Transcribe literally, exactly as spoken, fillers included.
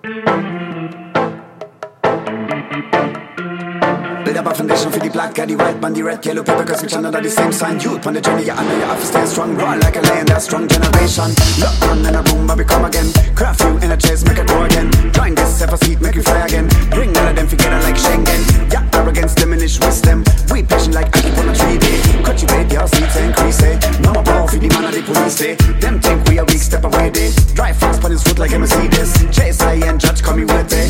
Build up a foundation for the black guy, the white man, the red, yellow paper, cause we channel are the same sign. Youth on the journey, you know you have to stay strong. Raw like a lion, that strong generation. Lock on in a room, but we come again. Craft you in a chase, make it go again. Join this, have a seat, make you fly again. Bring all of them together like Schengen. Yeah, arrogance, diminish wisdom. We patient like I keep on a tree day. Cultivate your seats and increase it. No more power for the man of the police day. Them think we are weak, step away day. Drive fast, but it's foot like a Mercedes. Chase high and judge, call me with it.